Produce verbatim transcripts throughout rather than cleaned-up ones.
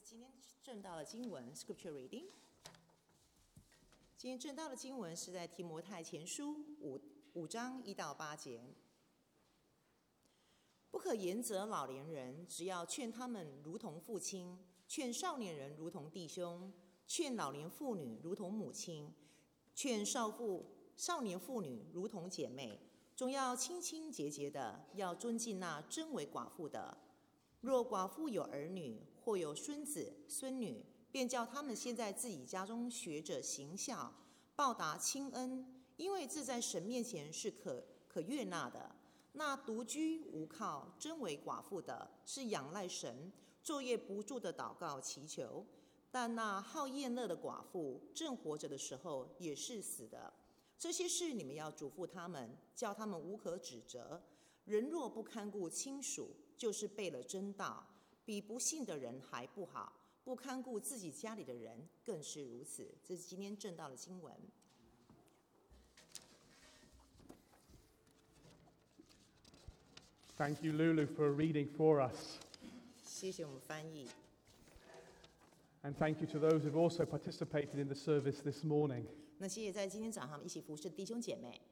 今天正道的经文 Scripture Reading。今天正道的经文是在提摩太前书五五章一到八节。不可严责老年人，只要劝他们如同父亲，劝少年人如同弟兄，劝老年妇女如同母亲，劝少妇少年妇女如同姐妹，总要清清洁洁的，要尊敬那真为寡妇的。若寡妇有儿女，或有孙子孙女，便叫他们先在自己家中学着行孝，报答亲恩，因为这在神面前是可可悦纳的。那独居无靠、真为寡妇的，是仰赖神，昼夜不住的祷告祈求。但那好宴乐的寡妇，正活着的时候也是死的。这些事你们要嘱咐他们，叫他们无可指责。人若不看顾亲属，就是背了真道，比不信的人还不好。不看顾自己家里的人，更是如此。这是今天正道的经文。 Thank you, Lulu, for reading for us. 谢谢我们翻译。 And thank you to those who've also participated in the service this morning. 那谢谢在今天早上一起服侍的弟兄姐妹。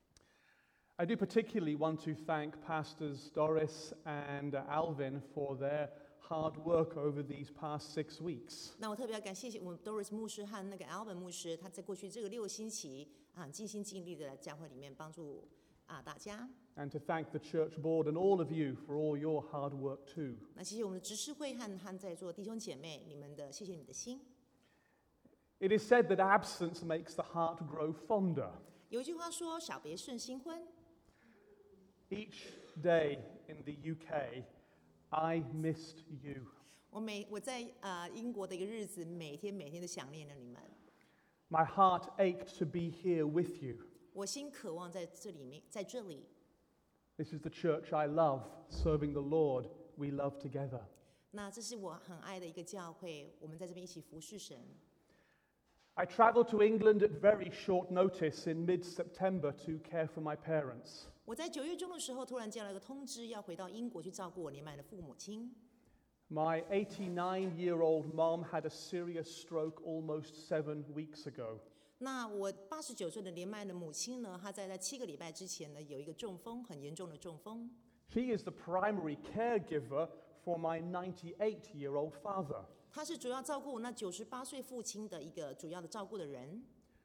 I do particularly want to thank Pastors Doris and Alvin for their hard work over these past six weeks. 那我特别要感谢我们 Doris 牧师和那个 Alvin 牧师，他在过去这个六个星期啊，尽心尽力的在教会里面帮助啊大家。 And to thank the church board and all of you for all your hard work too. 那谢谢我们的执事会和和在座弟兄姐妹，你们的谢谢你们的心。 It is said that absence makes the heart grow fonder. 有一句话说：“小别胜新婚。” Each day in the U K, I missed you. 我每我在呃英国的一个日子，每天每天都想念着你们。 My heart ached to be here with you. 我心渴望在这里面，在这里。 This is the church I love, serving the Lord. We love together. 那这是我很爱的一个教会，我们在这边一起服侍神。 I travelled to England at very short notice in mid-September to care for my parents. 我在九月中的时候，突然接到一个通知，要回到英国去照顾我年迈的父母亲。 My eighty-nine-year-old mom had a serious stroke almost seven weeks ago. 那我八十九岁的年迈的母亲呢，她在在七个礼拜之前呢，有一个中风，很严重的中风。 She is the primary caregiver for my ninety-eight-year-old father. 她是主要照顾我那九十八岁父亲的一个主要的照顾的人。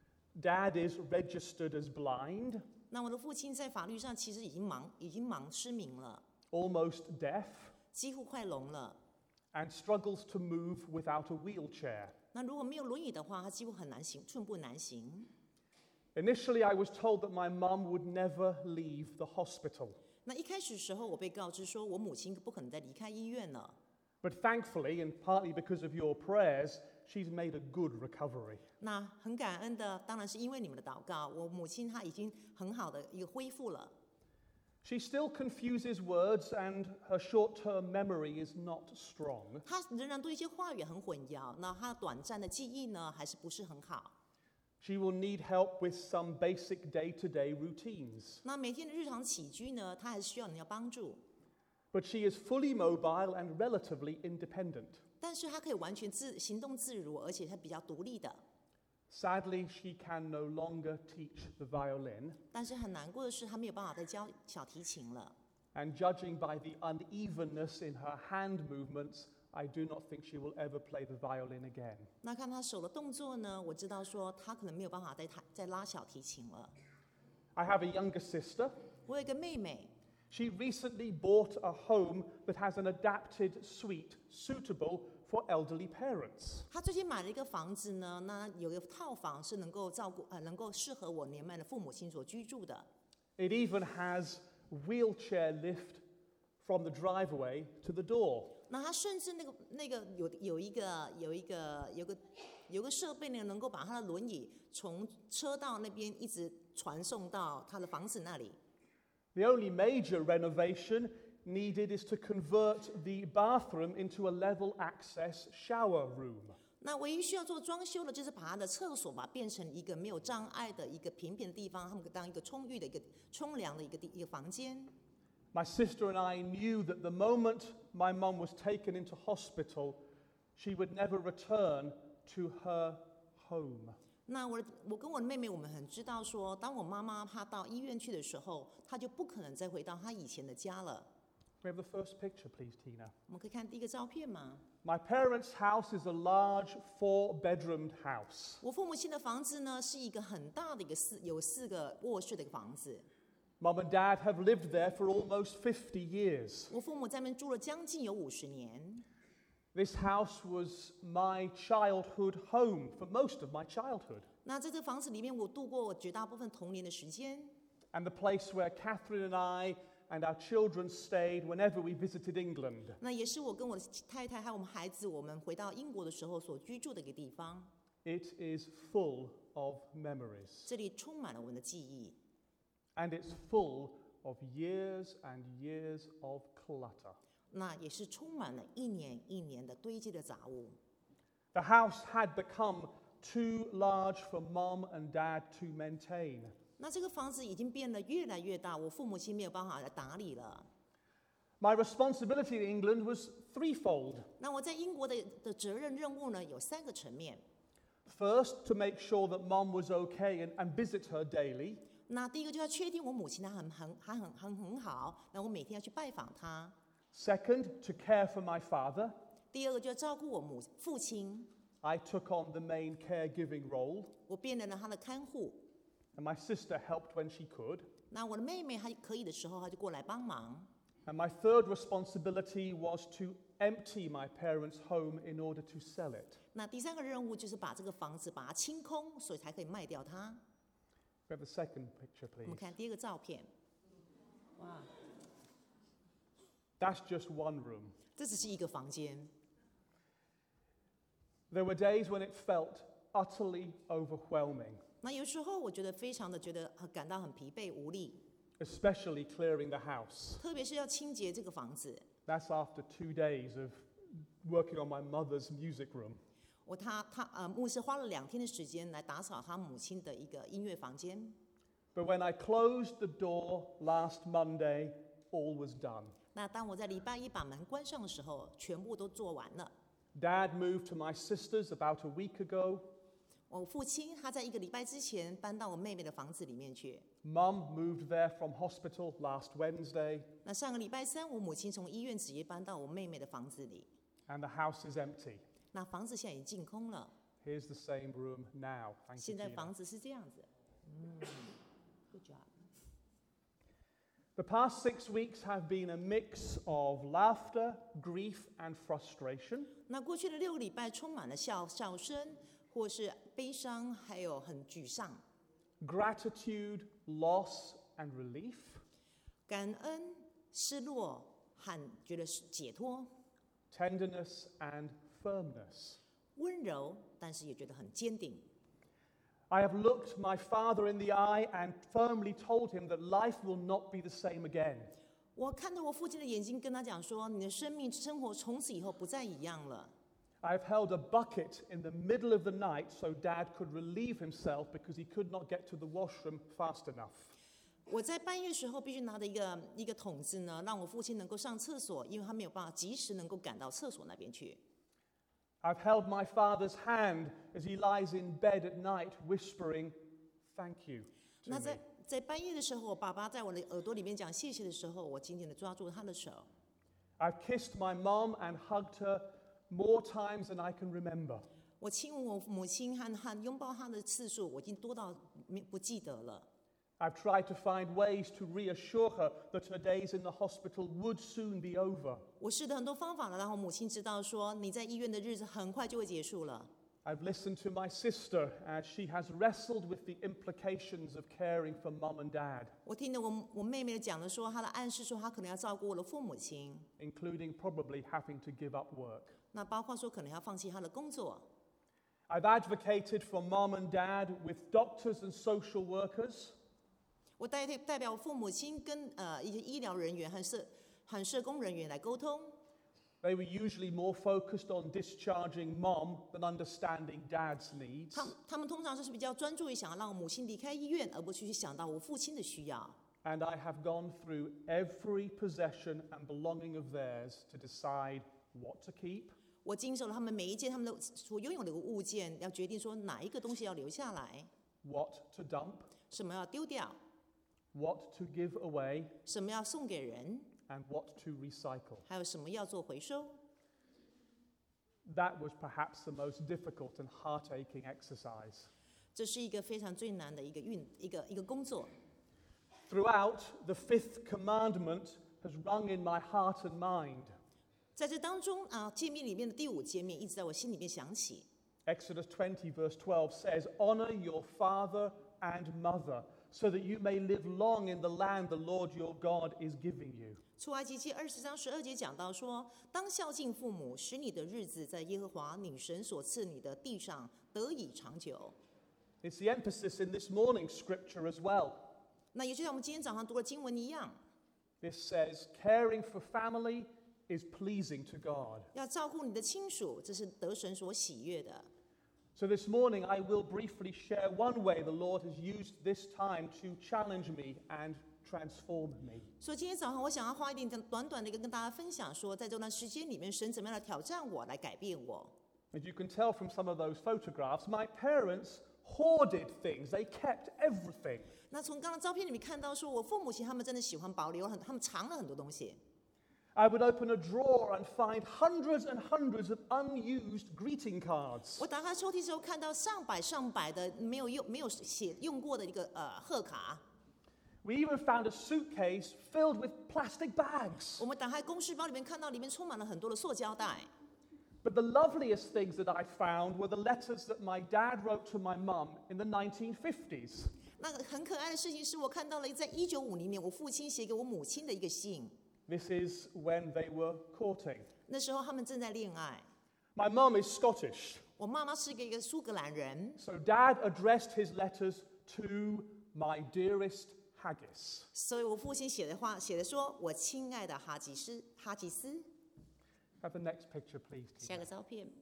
Dad is registered as blind. 那我的父亲在法律上其实已经盲，已经盲失明了， Almost deaf. 几乎快聋了。 And struggles to move without a wheelchair. 那如果没有轮椅的话，他几乎很难行，寸步难行。 Initially, I was told that my mum would never leave the hospital. 那一开始的时候，我被告知说我母亲不可能再离开医院了。 But thankfully, and partly because of your prayers, she's made a good recovery. 那很感恩的，当然是因为你们的祷告，我母亲她已经很好的一个恢复了。 She still confuses words and her short-term memory is not strong. 她仍然对一些话语很混淆，那她短暂的记忆呢，还是不是很好。 She will need help with some basic day-to-day routines. 那每天的日常起居呢，她还是需要人家帮助。 But she is fully mobile and relatively independent. 但是她可以完全自行动自如，而且她比较独立的。 Sadly, she can no longer teach the violin. 但是很难过的是，她没有办法再教小提琴了。 And judging by the unevenness in her hand movements, I do not think she will ever play the violin again. 那看她手的动作呢，我知道说她可能没有办法再再拉小提琴了。 I have a younger sister. 我有一个妹妹。 She recently bought a home that has an adapted suite suitable for elderly parents. 她最近买了一个房子呢，那有一个套房是能够照顾呃，能够适合我年迈的父母亲所居住的。 It even has wheelchair lift from the driveway to the door. 那她甚至那个那个有有一个有一个有个有个设备呢，能够把她的轮椅从车道那边一直传送到她的房子那里。 The only major renovation needed is to convert the bathroom into a level access shower room. 那唯一需要做装修的，就是把他的厕所吧变成一个没有障碍的一个平平的地方，他们当一个充裕的一个冲凉的一个地一个房间。 My sister and I knew that the moment my mum was taken into hospital, she would never return to her home. 那我我跟我的妹妹，我们很知道说，当我妈妈她到医院去的时候，她就不可能再回到她以前的家了。 We have the first picture, please, Tina. 我们可以看第一个照片吗？ My parents' house is a large four-bedroomed house. 我父母亲的房子呢，是一个很大的一个四有四个卧室的一个房子。 Mum and Dad have lived there for almost fifty years. 我父母在那边住了将近有五十年。 This house was my childhood home for most of my childhood, 那在这个房子里面，我度过我绝大部分童年的时间。 and the place where Catherine and I and our children stayed whenever we visited England. 那也是我跟我的太太还有我们孩子，我们回到英国的时候所居住的一个地方。 It is full of memories, 这里充满了我们的记忆， and it's full of years and years of clutter. 那也是充满了一年一年的堆积的杂物。 The house had become too large for Mum and Dad to maintain. 那这个房子已经变得越来越大，我父母亲没有办法来打理了。 My responsibility in England was threefold. 那我在英国的的责任任务呢，有三个层面。 First, to make sure that Mum was okay and, and visit her daily. 那第一个就要确定我母亲她很很还很很很好，那我每天要去拜访她。 Second, to care for my father. 第二个就要照顾我母父亲， I took on the main caregiving role, 我变成了他的看护。 and my sister helped when she could. 那我的妹妹还可以的时候，她就过来帮忙。 And my third responsibility was to empty my parents' home in order to sell it. 那第三个任务就是把这个房子把它清空，所以才可以卖掉它。 We have the second picture, 我们 please. 看第二个照片，哇， That's just one room. 这只是一个房间。 There were days when it felt utterly overwhelming, 那有时候我觉得非常的觉得很感到很疲惫无力， especially clearing the house. 特别是要清洁这个房子。 That's after two days of working on my mother's music room. 我他他呃，牧师花了两天的时间来打扫他母亲的一个音乐房间。 But when I closed the door last Monday, all was done. 那当我在礼拜一把门关上的时候，全部都做完了。 Dad moved to my sister's about a week ago. 我父亲他在一个礼拜之前搬到我妹妹的房子里面去。 Mum moved there from hospital last Wednesday, 那上个礼拜三，我母亲从医院直接搬到我妹妹的房子里。 and the house is empty. 那房子现在已经净空了， Here's the same room now. Thank you, 现在 Tina. 房子是这样子。嗯 ，Good job。 The past six weeks have been a mix of laughter, grief, and frustration. 那过去的六个礼拜充满了笑笑声，或是悲伤，还有很沮丧。 Gratitude, loss, and relief. 感恩、失落和觉得是解脱， Tenderness and firmness. 温柔，但是也觉得很坚定。 I have looked my father in the eye and firmly told him that life will not be the same again. 我看着我父亲的眼睛，跟他讲说：“你的生命生活从此以后不再一样了。” I've held a bucket in the middle of the night so Dad could relieve himself because he could not get to the washroom fast enough. 我在半夜时候必须拿着一个一个桶子呢，让我父亲能够上厕所，因为他没有办法及时能够赶到厕所那边去。 I've held my father's hand as he lies in bed at night whispering, "Thank you" to 那 me. 在在半夜的时候，我爸爸在我的耳朵里面讲谢谢的时候，我紧紧的抓住他的手。 I've kissed my mom and hugged her more times than I can remember. 我亲吻我母亲和和拥抱她的次数，我已经多到没不记得了。 I've tried to find ways to reassure her that her days in the hospital would soon be over. 我试了很多方法了，让我母亲知道说你在医院的日子很快就会结束了。 I've listened to my sister as she has wrestled with the implications of caring for mum and dad, 我听了我我妹妹讲的说，她的暗示说她可能要照顾我的父母亲， including probably having to give up work. 那包括说可能要放弃她的工作。 I've advocated for mum and dad with doctors and social workers. 我代替代表父母亲跟呃一些医疗人员和社和社工人员来沟通。 They were usually more focused on discharging mum than understanding dad's needs. 他他们通常就是比较专注于想要让母亲离开医院，而不去想到我父亲的需要。 And I have gone through every possession and belonging of theirs to decide what to keep, 我经手了他们每一件他们的所拥有的物件，要决定说哪一个东西要留下来， what to dump, 什么要丢掉， what to give away, 什么要送给人， and what to recycle. 还有什么要做回收。 That was perhaps the most difficult and heart-aching exercise. 这是一个非常最难的一个运一个一个工作。 Throughout, the fifth commandment has rung in my heart and mind. 在这当中啊，诫命里面的第五诫命一直在我心里面响起。 Exodus twenty, verse twelve says, Honor your father and mother, so that you may live long in the land the Lord your God is giving you. 出埃及记二十章十二节讲到说，当孝敬父母，使你的日子在耶和华你神所赐你的地上得以长久。 It's the emphasis in this morning's scripture as well. 那也就像我们今天早上读的经文一样， This says, caring for family is pleasing to God. 要照顾你的亲属，这是得神所喜悦的。 So this morning I will briefly share one way the Lord has used this time to challenge me and transform me. 所以今天早上我想要花一点短短的一个跟大家分享说，在这段时间里面，神怎么样来挑战我，来改变我。 As you can tell from some of those photographs, my parents hoarded things. They kept everything. 那从刚刚照片里面看到说，我父母亲他们真的喜欢保留很，他们藏了很多东西。 I would open a drawer and find hundreds and hundreds of unused greeting cards. 我打开抽屉之后，看到上百上百的没有用、没有写用过的一个呃贺卡。 We even found a suitcase filled with plastic bags. 我们打开公事包里面看到里面充满了很多的塑胶袋。 But the loveliest things that I found were the letters that my dad wrote to my mum in the nineteen fifties. 那个很可爱的事情是我看到了，在一九五零年，我父亲写给我母亲的一个信。 This is when they were courting. 那时候他们正在恋爱。 My mum is Scottish, 我妈妈是一个一个苏格兰人， so dad addressed his letters to my dearest haggis. 所以我父亲写的话写的说：“我亲爱的哈吉斯，哈吉斯。 Have the next picture, please. ” 下个照片。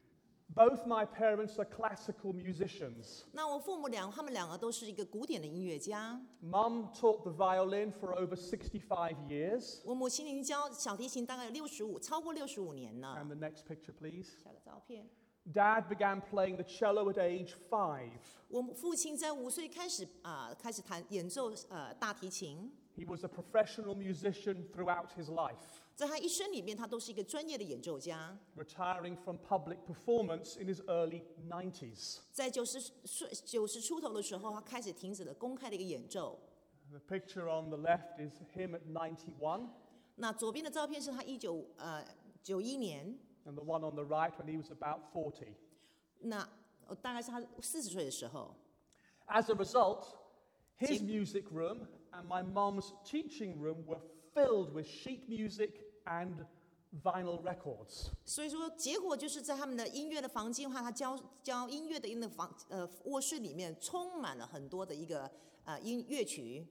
Both my parents are classical musicians. 那我父母两，他们两个都是一个古典的音乐家。 Mum taught the violin for over sixty-five years. 我母亲已经教小提琴大概有六十五，超过六十五年了。 And the next picture, please. 下个照片。 Dad began playing the cello at age five. 我父亲在五岁开始啊、呃，开始弹演奏呃大提琴。 He was a professional musician throughout his life, 在他一生里面，他都是一个专业的演奏家。 retiring from public performance in his early nineties. 在九十岁九十出头的时候，他开始停止了公开的一个演奏。 The picture on the left is him at ninety-one, 那左边的照片是他一九呃九一年， and the one on the right when he was about forty. 那呃大概是他四十岁的时候。 As a result, his music room and my mum's teaching room were filled with sheet music and vinyl records. 所以说，结果就是在他们的音乐的房间，和他教教音乐的那个房呃卧室里面，充满了很多的一个呃音乐曲。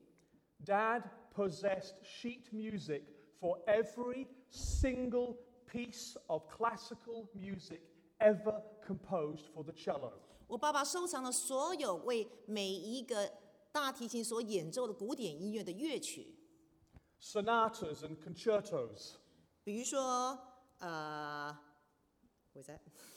Dad possessed sheet music for every single piece of classical music ever composed for the cello. 我爸爸收藏了所有为每一个大提琴所演奏的古典音乐的乐曲， Sonatas and concertos, 比如说呃，我在，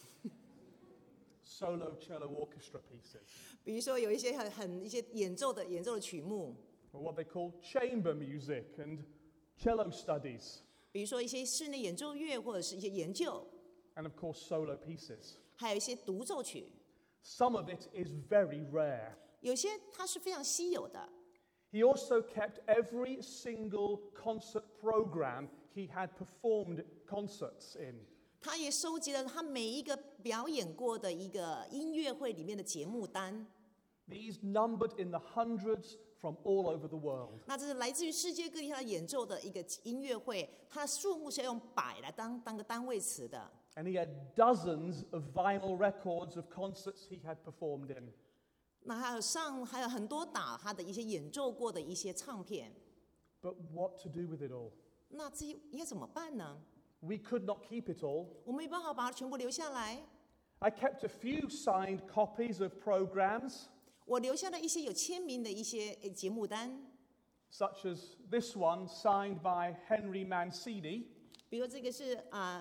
solo cello orchestra pieces, 比如说有一些很很一些演奏的演奏的曲目， or what they call chamber music and cello studies, 比如说一些室内演奏乐或者是一些研究， and of course solo pieces. 还有一些独奏曲， Some of it is very rare. 有些它是非常稀有的。 He also kept every single concert program he had performed concerts in. 他也收集了他每一个表演过的一个音乐会里面的节目单。 These numbered in the hundreds from all over the world. 那这是来自于世界各地他演奏的一个音乐会，它的数目是要用百来当当个单位词的。 And he had dozens of vinyl records of concerts he had performed in. 那还有上还有很多打他的一些演奏过的一些唱片。 But what to do with it all? 那这些应该怎么办呢？ We could not keep it all. 我没办法把它全部留下来。 I kept a few signed copies of programs, 我留下了一些有签名的一些呃节目单， such as this one signed by Henry Mancini. 比如这个是啊、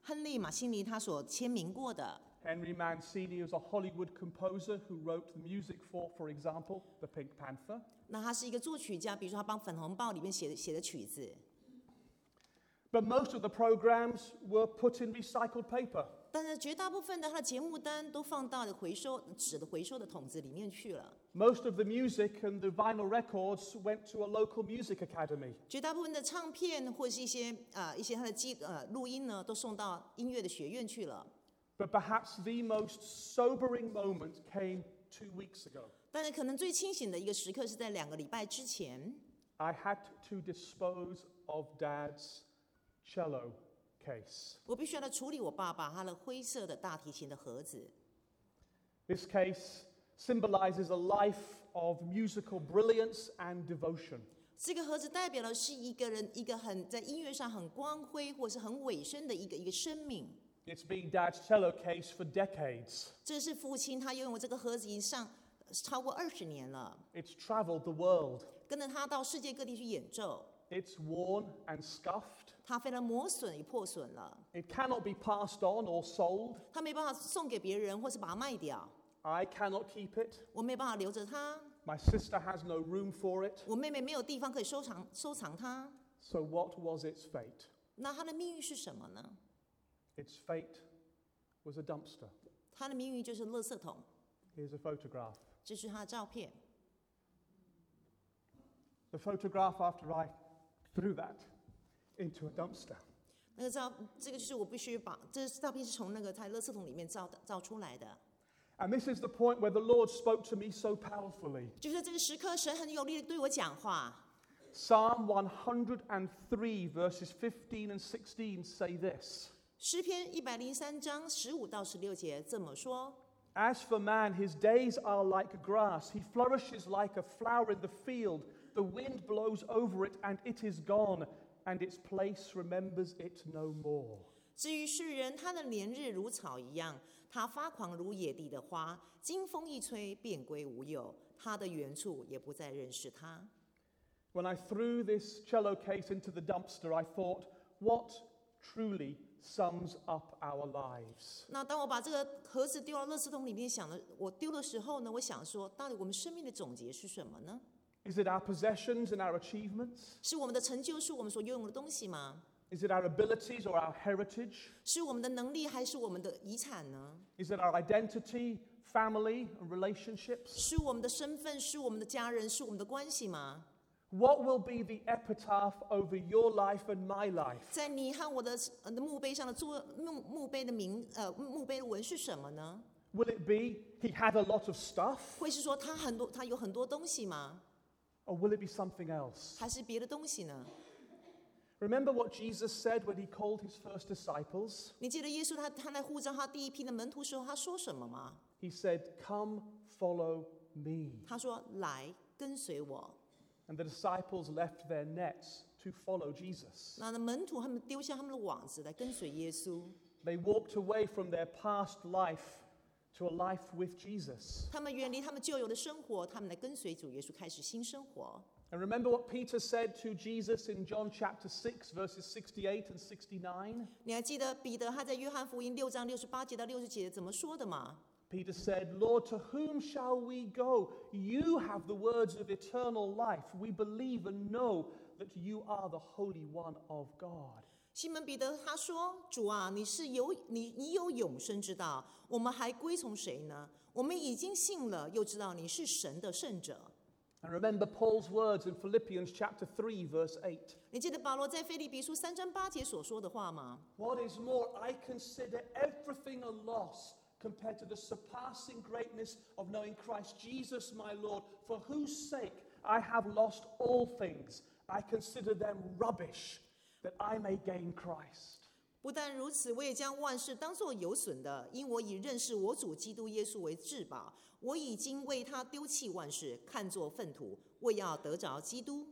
亨利·马西尼他所签名过的。 Henry Mancini is a Hollywood composer who wrote the music for, for example, The Pink Panther. 那他是一个作曲家，比如说他帮《粉红豹》里面写的写的曲子。 But most of the programs were put in recycled paper. 但是绝大部分的他的节目单都放到了回收纸的回收的桶子里面去了。 Most of the music and the vinyl records went to a local music academy. 绝大部分的唱片或是一些呃一些他的机呃录音呢，都送到音乐的学院去了。 But perhaps the most sobering moment came two weeks ago. 但是可能最清醒的一个时刻是在两个礼拜之前。 I had to dispose of Dad's cello case. 我必须要来处理我爸爸他的灰色的大提琴的盒子。 This case symbolizes a life of musical brilliance and devotion. 这个盒子代表的是一个人一个很在音乐上很光辉或是很委身的一个一个生命。 It's been Dad's cello case for decades. 这是父亲他拥有这个盒子已经上超过二十年了， It's traveled the world. 跟着他到世界各地去演奏。 It's worn and scuffed. 它非常磨损也破损了， It cannot be passed on or sold. 它没办法送给别人或是把它卖掉， I cannot keep it. 我没办法留着它， My sister has no room for it. 我妹妹没有地方可以收藏收藏它。 So what was its fate? 那它的命运是什么呢？ Its fate was a dumpster. 它的命运就是垃圾桶。 Here's a photograph. 这是它的照片。 The photograph after I threw that into a dumpster. 那个照，这个就是我必须把，这照片是从那个在垃圾桶里面照的照出来的。 And this is the point where the Lord spoke to me so powerfully. 就是在这个时刻，神很有力的对我讲话。 Psalm one hundred three verses fifteen and sixteen say this. 诗篇一百零三章十五到十六节这么说。 As for man, his days are like grass. He flourishes like a flower in the field. The wind blows over it, and it is gone, and its place remembers it no more. 至于世人，他的年日如草一样，他发狂如野地的花，经风一吹，便归无有。他的原处也不再认识他。 When I threw this cello case into the dumpster, I thought, what truly sums up our lives? 那当我把这个盒子丢到垃圾桶里面，想了我丢的时候呢，我想说，到底我们生命的总结是什么呢？ Is it our possessions and our achievements? 是我们的成就，是我们所拥有的东西吗？ Is it our abilities or our heritage? 是我们的能力，还是我们的遗产呢？ Is it our identity, family, and relationships? 是我们的身份，是我们的家人，是我们的关系吗？ What will be the epitaph over your life and my life? 在你和我的呃的墓碑上的作墓墓碑的名呃墓碑的文是什么呢？ Will it be he had a lot of stuff? 会是说他很多他有很多东西吗？ Or will it be something else? 还是别的东西呢？ Remember what Jesus said when he called his first disciples? 你记得耶稣他他在呼召他第一批的门徒时候，他说什么吗？ He said, Come, follow me. 他说：“来跟随我。 And the disciples left their nets to follow Jesus. ” 那门徒他们丢下他们的网子来跟随耶稣， They walked away from their past life to a life with Jesus. 他们远离他们旧有的生活，他们来跟随主耶稣，开始新生活。 And remember what Peter said to Jesus in John chapter six, verses sixty-eight and sixty-nine? 你还记得彼得他在约翰福音六章六十八节到六十节怎么说的吗？ Peter said, Lord, to whom shall we go? You have the words of eternal life. We believe and know that you are the Holy One of God. 西门彼得他说：“主啊，你是有你你有永生之道，我们还归从谁呢？我们已经信了，又知道你是神的圣者。” And remember Paul's words in Philippians chapter three, verse eight. 你记得保罗在腓立比书三章八节所说的话吗？ What is more, I consider everything a loss compared to the surpassing greatness of knowing Christ Jesus my Lord, for whose sake I have lost all things. I consider them rubbish, that I may gain Christ. 不但如此，我也将万事当作有损的，因我以认识我主基督耶稣为至宝。我已经为他丢弃万事，看作粪土，为要得着基督。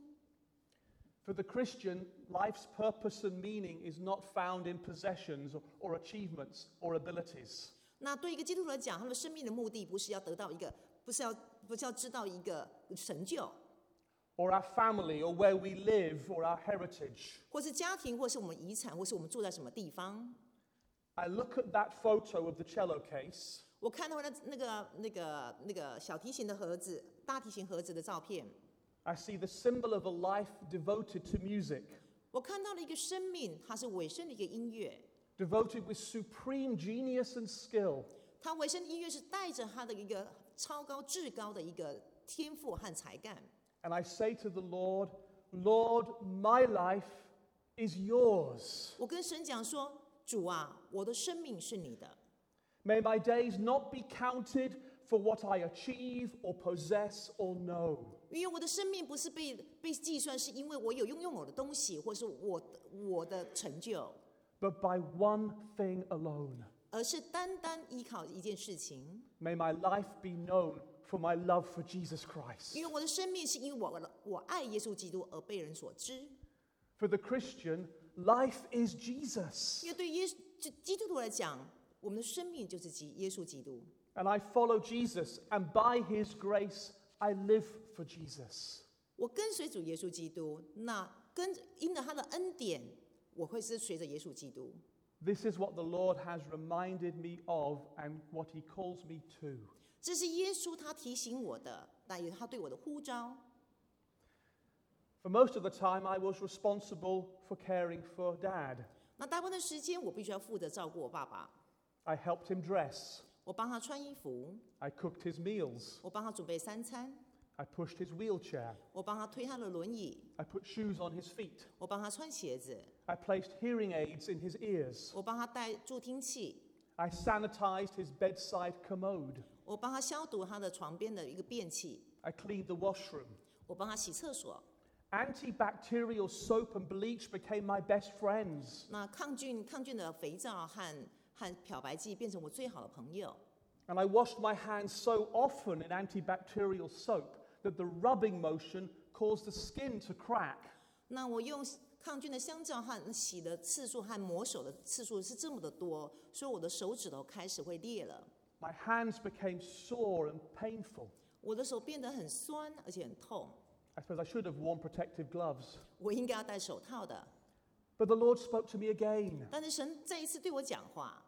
For the Christian, life's purpose and meaning is not found in possessions or, or achievements or abilities. 那对一个基督徒来讲，他们生命的目的不是要得到一个，不是要不是要知道一个成就， Or our family, or where we live, or our heritage. 或是家庭，或是我们遗产，或是我们住在什么地方。 I look at that photo of the cello case, 我看到那那个那个那个小提琴的盒子、大提琴盒子的照片， I see the symbol of a life devoted to music, 我看到了一个生命，它是尾声的一个音乐， devoted with supreme genius and skill. 它尾声的音乐是带着它的一个超高至高的一个天赋和才干。 And I say to the Lord, Lord, my life is yours. 我跟神讲说：“主啊，我的生命是你的， May my days not be counted for what I achieve or possess or know, 因为我的生命不是被被计算，是因为我有拥有我的东西，或是我的我的成就， but by one thing alone. 而是单单依靠一件事情。 May my life be known for my love for Jesus Christ. 因为我的生命是因为我我爱耶稣基督而被人所知。 For the Christian, life is Jesus. 因为对耶稣基基督徒来讲，我们的生命就是基耶稣基督。 And I follow Jesus, and by his grace, I live for Jesus. 我跟随主耶稣基督，那跟因着他的恩典，我会是随着耶稣基督。 This is what the Lord has reminded me of and what he calls me to. 这是耶稣他提醒我的，那也是他对我的呼召。 For most of the time, I was responsible for caring for Dad. 那大部分的时间，我必须要负责照顾我爸爸， I helped him dress. 我帮他穿衣服， I cooked his meals. 我帮他准备三餐， I pushed his wheelchair. 我帮他推他的轮椅， I put shoes on his feet. 我帮他穿鞋子， I placed hearing aids in his ears. 我帮他戴助听器， I sanitized his bedside commode. 我帮他消毒他的床边的一个便器， I cleaned the washroom. 我帮他洗厕所。 Antibacterial soap and bleach became my best friends. 那抗菌抗菌的肥皂和和漂白剂变成我最好的朋友。 And I washed my hands so often in antibacterial soap that the rubbing motion caused the skin to crack. 那我用抗菌的香皂和洗的次数和抹手的次数是这么的多，所以我的手指头开始会裂了， My hands became sore and painful. 我的手变得很酸而且很痛。 I suppose I should have worn protective gloves. 我应该要戴手套的， But the Lord spoke to me again. 但是神再一次对我讲话，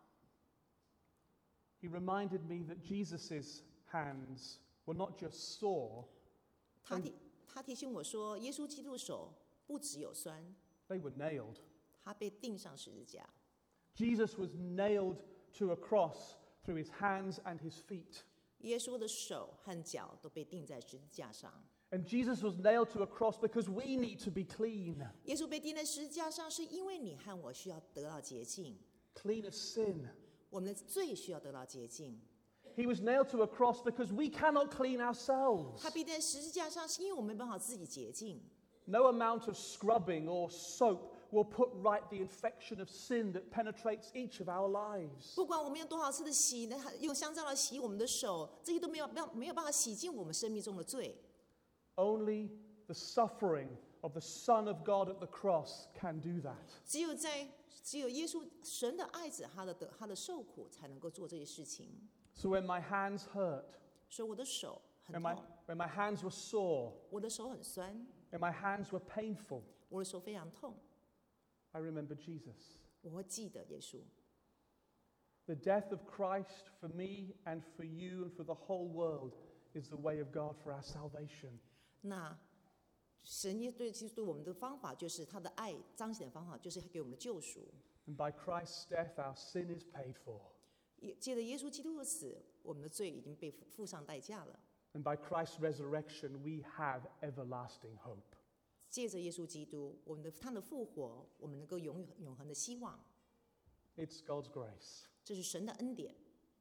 He reminded me that Jesus' hands were not just sore, 他提他提醒我说，耶稣基督的手不只有酸， they were nailed. 他被钉上十字架。 Jesus was nailed to a cross through his hands and his feet. 耶稣的手和脚都被钉在十字架上。 And Jesus was nailed to a cross because we need to be clean. 耶稣被钉在十字架上，是因为你和我需要得到洁净， Clean of sin. 我们的罪需要得到洁净。 He was nailed to a cross because we cannot clean ourselves. 他被钉在十字架上，是因为我没办法自己洁净。 No amount of scrubbing or soap will put right the infection of sin that penetrates each of our lives. 不管我们用多少次的洗，用香皂来洗我们的手，这些都没有没有办法洗净我们生命中的罪。 Only the suffering of the Son of God at the cross can do that. 只有在只有耶稣神的爱子，他的得他的受苦，才能够做这些事情。 So when my hands hurt, 所以我的手很 when my, 痛， when my hands were sore, 我的手很酸， when my hands were painful, 我的手非常痛， I remember Jesus. 我会记得耶稣。 The death of Christ for me and for you and for the whole world is the way of God for our salvation. 那神也对其实对我们的方法，就是他的爱彰显的方法，就是给我们的救赎。 And by Christ's death, our sin is paid for. 也借着耶稣基督的死，我们的罪已经被付付上代价了。 And by Christ's resurrection, we have everlasting hope. 借着耶稣基督，我们的他的复活，我们能够永永恒的希望。 It's God's grace. 这是神的恩典。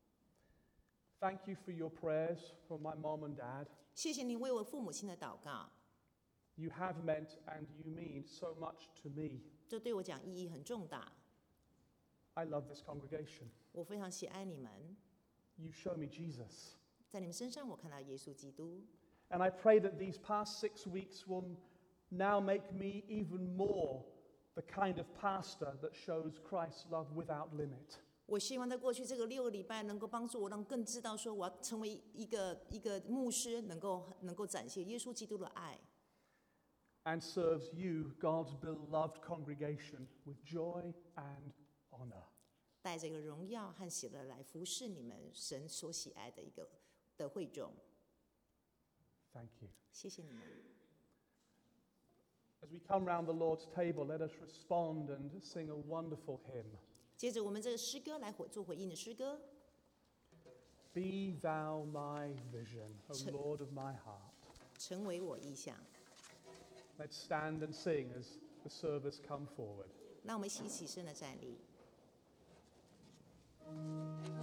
Thank you for your prayers for my mom and dad. 谢谢您为我父母亲的祷告， You have meant and you mean so much to me. 这对我讲意义很重大。 I love this congregation. 我非常喜爱你们， You show me Jesus. 在你们身上我看到耶稣基督。 And I pray that these past six weeks will now make me even more the kind of pastor that shows Christ's love without limit. 我希望在过去这个六个礼拜，能够帮助我，让更知道说，我要成为一个一个牧师，能够能够展现耶稣基督的爱， And serves you, God's beloved congregation, with joy and honor. 带着一个荣耀和喜乐来服侍你们神所喜爱的一个的会众。 Thank you. 谢谢你们。 As we come round the Lord's table, let us respond and sing a wonderful hymn. 接着我们这个诗歌来回做回应的诗歌。 Be thou my vision, O Lord of my heart. 成为我意象。 Let's stand and sing as the service come forward. 让我们一起起身的站立。